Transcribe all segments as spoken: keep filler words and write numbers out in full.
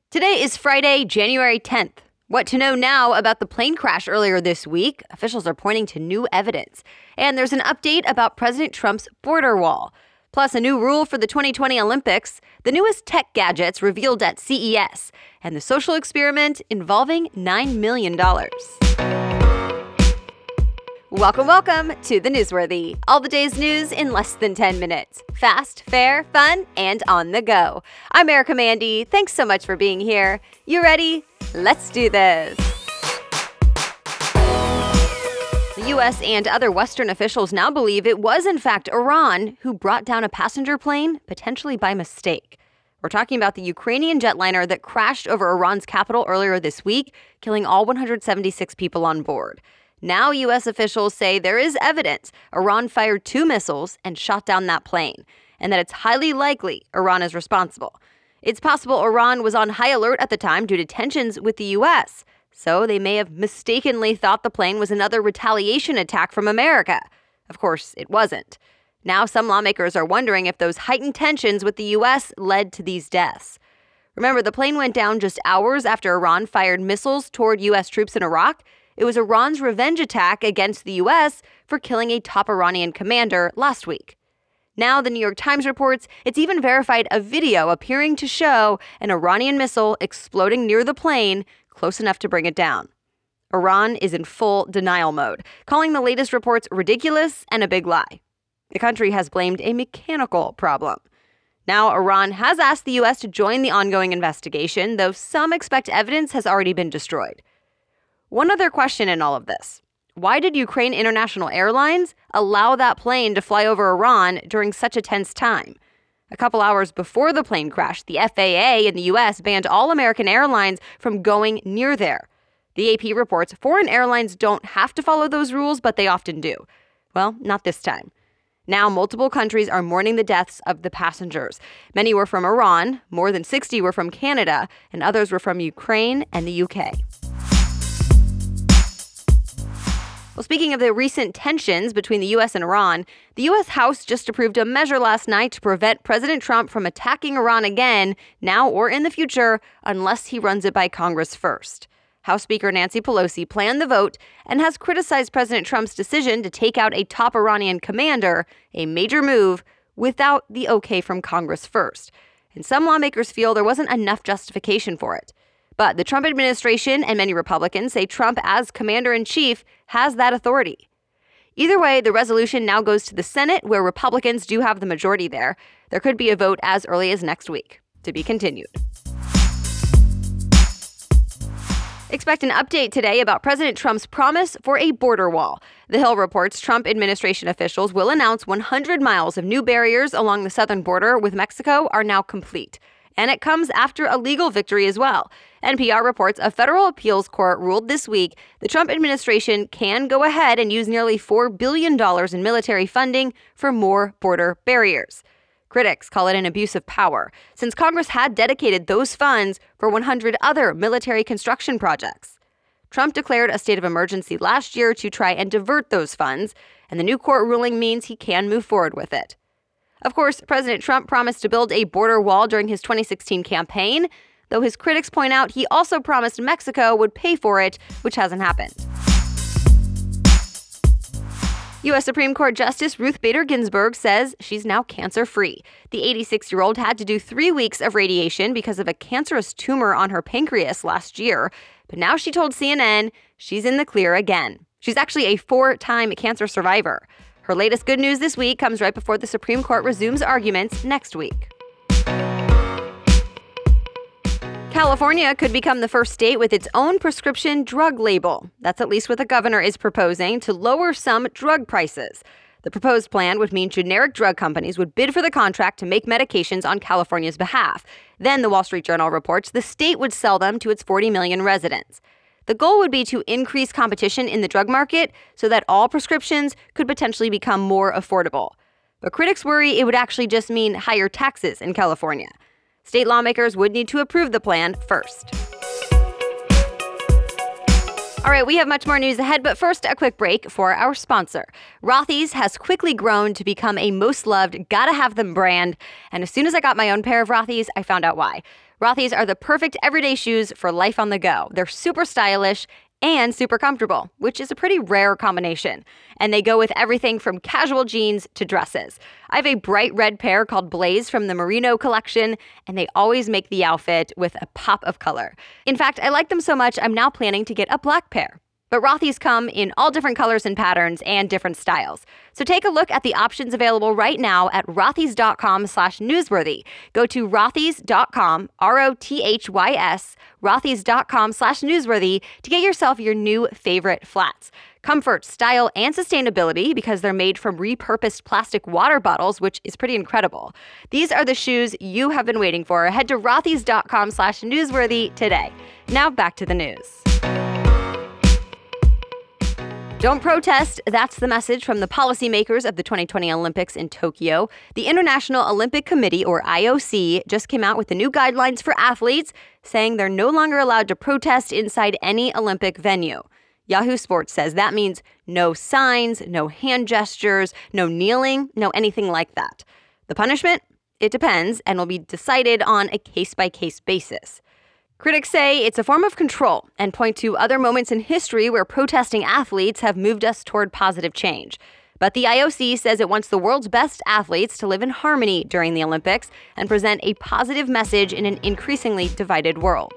Today is Friday, January tenth. What to know now about the plane crash earlier this week? Officials are pointing to new evidence. And there's an update about President Trump's border wall. Plus, a new rule for the twenty twenty Olympics, the newest tech gadgets revealed at C E S, and the social experiment involving nine million dollars. Welcome, welcome to The Newsworthy. All the day's news in less than ten minutes. Fast, fair, fun, and on the go. I'm Erica Mandy. Thanks so much for being here. You ready? Let's do this. The U S and other Western officials now believe it was, in fact, Iran who brought down a passenger plane, potentially by mistake. We're talking about the Ukrainian jetliner that crashed over Iran's capital earlier this week, killing all one hundred seventy-six people on board. Now U S officials say there is evidence Iran fired two missiles and shot down that plane, and that it's highly likely Iran is responsible. It's possible Iran was on high alert at the time due to tensions with the U S, so they may have mistakenly thought the plane was another retaliation attack from America. Of course, it wasn't. Now some lawmakers are wondering if those heightened tensions with the U S led to these deaths. Remember, the plane went down just hours after Iran fired missiles toward U S troops in Iraq. It was Iran's revenge attack against the U S for killing a top Iranian commander last week. Now, the New York Times reports it's even verified a video appearing to show an Iranian missile exploding near the plane, close enough to bring it down. Iran is in full denial mode, calling the latest reports ridiculous and a big lie. The country has blamed a mechanical problem. Now, Iran has asked the U S to join the ongoing investigation, though some expect evidence has already been destroyed. One other question in all of this. Why did Ukraine International Airlines allow that plane to fly over Iran during such a tense time? A couple hours before the plane crashed, the F A A in the U S banned all American airlines from going near there. The A P reports foreign airlines don't have to follow those rules, but they often do. Well, not this time. Now, multiple countries are mourning the deaths of the passengers. Many were from Iran, more than sixty were from Canada, and others were from Ukraine and the U K. Well, speaking of the recent tensions between the U S and Iran, the U S House just approved a measure last night to prevent President Trump from attacking Iran again, now or in the future, unless he runs it by Congress first. House Speaker Nancy Pelosi planned the vote and has criticized President Trump's decision to take out a top Iranian commander, a major move, without the okay from Congress first. And some lawmakers feel there wasn't enough justification for it. But the Trump administration and many Republicans say Trump, as commander-in-chief, has that authority. Either way, the resolution now goes to the Senate, where Republicans do have the majority there. There could be a vote as early as next week. To be continued. Expect an update today about President Trump's promise for a border wall. The Hill reports Trump administration officials will announce one hundred miles of new barriers along the southern border with Mexico are now complete. And it comes after a legal victory as well. N P R reports a federal appeals court ruled this week the Trump administration can go ahead and use nearly four billion dollars in military funding for more border barriers. Critics call it an abuse of power, since Congress had dedicated those funds for one hundred other military construction projects. Trump declared a state of emergency last year to try and divert those funds, and the new court ruling means he can move forward with it. Of course, President Trump promised to build a border wall during his twenty sixteen campaign, though his critics point out he also promised Mexico would pay for it, which hasn't happened. U S Supreme Court Justice Ruth Bader Ginsburg says she's now cancer-free. The eighty-six-year-old had to do three weeks of radiation because of a cancerous tumor on her pancreas last year, but now she told C N N she's in the clear again. She's actually a four-time cancer survivor. Her latest good news this week comes right before the Supreme Court resumes arguments next week. California could become the first state with its own prescription drug label. That's at least what the governor is proposing to lower some drug prices. The proposed plan would mean generic drug companies would bid for the contract to make medications on California's behalf. Then, the Wall Street Journal reports, the state would sell them to its forty million residents. The goal would be to increase competition in the drug market so that all prescriptions could potentially become more affordable. But critics worry it would actually just mean higher taxes in California. State lawmakers would need to approve the plan first. All right, we have much more news ahead, but first, a quick break for our sponsor. Rothy's has quickly grown to become a most loved, gotta have them brand. And as soon as I got my own pair of Rothy's, I found out why. Rothy's are the perfect everyday shoes for life on the go. They're super stylish and super comfortable, which is a pretty rare combination. And they go with everything from casual jeans to dresses. I have a bright red pair called Blaze from the Merino collection, and they always make the outfit with a pop of color. In fact, I like them so much, I'm now planning to get a black pair. But Rothy's come in all different colors and patterns and different styles. So take a look at the options available right now at rothys.com slash newsworthy. Go to rothys dot com, R O T H Y S, rothys.com slash newsworthy to get yourself your new favorite flats. Comfort, style, and sustainability because they're made from repurposed plastic water bottles, which is pretty incredible. These are the shoes you have been waiting for. Head to rothys.com slash newsworthy today. Now back to the news. Don't protest. That's the message from the policymakers of the twenty twenty Olympics in Tokyo. The International Olympic Committee, or I O C, just came out with the new guidelines for athletes, saying they're no longer allowed to protest inside any Olympic venue. Yahoo Sports says that means no signs, no hand gestures, no kneeling, no anything like that. The punishment? It depends and will be decided on a case-by-case basis. Critics say it's a form of control and point to other moments in history where protesting athletes have moved us toward positive change. But the I O C says it wants the world's best athletes to live in harmony during the Olympics and present a positive message in an increasingly divided world.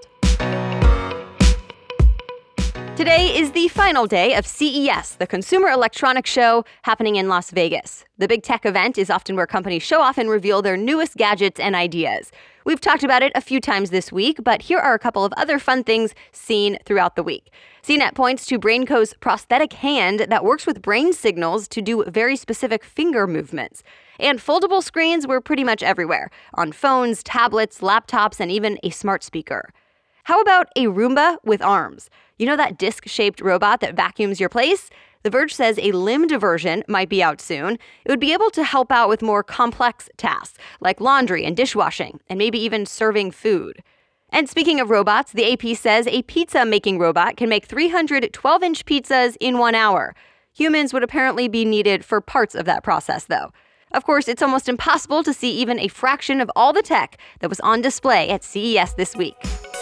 Today is the final day of C E S, the Consumer Electronics Show, happening in Las Vegas. The big tech event is often where companies show off and reveal their newest gadgets and ideas. We've talked about it a few times this week, but here are a couple of other fun things seen throughout the week. C net points to Brainco's prosthetic hand that works with brain signals to do very specific finger movements. And foldable screens were pretty much everywhere, on phones, tablets, laptops, and even a smart speaker. How about a Roomba with arms? You know that disc-shaped robot that vacuums your place? The Verge says a limbed version might be out soon. It would be able to help out with more complex tasks, like laundry and dishwashing, and maybe even serving food. And speaking of robots, the A P says a pizza-making robot can make three hundred twelve-inch pizzas in one hour. Humans would apparently be needed for parts of that process, though. Of course, it's almost impossible to see even a fraction of all the tech that was on display at C E S this week.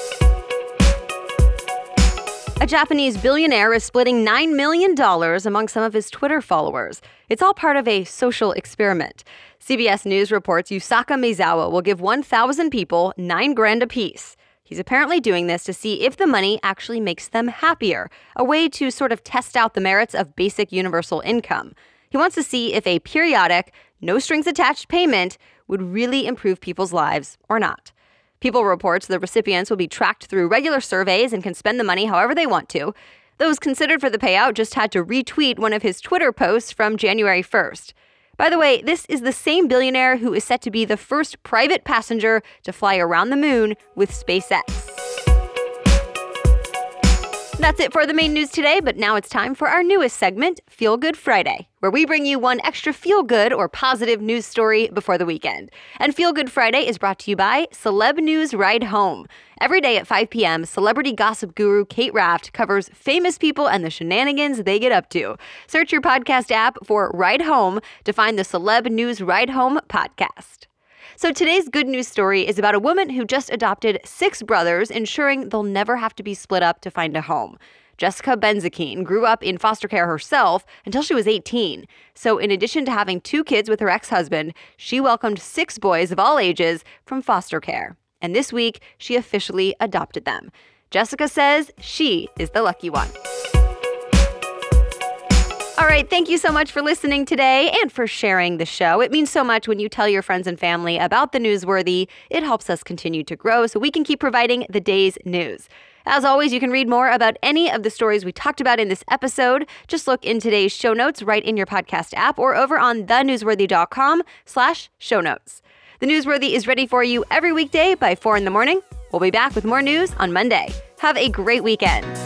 A Japanese billionaire is splitting nine million dollars among some of his Twitter followers. It's all part of a social experiment. C B S News reports Yusaka Maezawa will give one thousand people nine grand apiece. He's apparently doing this to see if the money actually makes them happier, a way to sort of test out the merits of basic universal income. He wants to see if a periodic, no-strings-attached payment would really improve people's lives or not. People reports the recipients will be tracked through regular surveys and can spend the money however they want to. Those considered for the payout just had to retweet one of his Twitter posts from January first. By the way, this is the same billionaire who is set to be the first private passenger to fly around the moon with SpaceX. That's it for the main news today, but now it's time for our newest segment, Feel Good Friday, where we bring you one extra feel-good or positive news story before the weekend. And Feel Good Friday is brought to you by Celeb News Ride Home. Every day at five p.m., celebrity gossip guru Kate Raft covers famous people and the shenanigans they get up to. Search your podcast app for Ride Home to find the Celeb News Ride Home podcast. So today's good news story is about a woman who just adopted six brothers, ensuring they'll never have to be split up to find a home. Jessica Benzakein grew up in foster care herself until she was eighteen. So in addition to having two kids with her ex-husband, she welcomed six boys of all ages from foster care. And this week, she officially adopted them. Jessica says she is the lucky one. All right, thank you so much for listening today and for sharing the show. It means so much when you tell your friends and family about the Newsworthy. It helps us continue to grow so we can keep providing the day's news. As always, you can read more about any of the stories we talked about in this episode. Just look in today's show notes right in your podcast app or over on thenewsworthy.com slash show notes. The Newsworthy is ready for you every weekday by four in the morning. We'll be back with more news on Monday. Have a great weekend.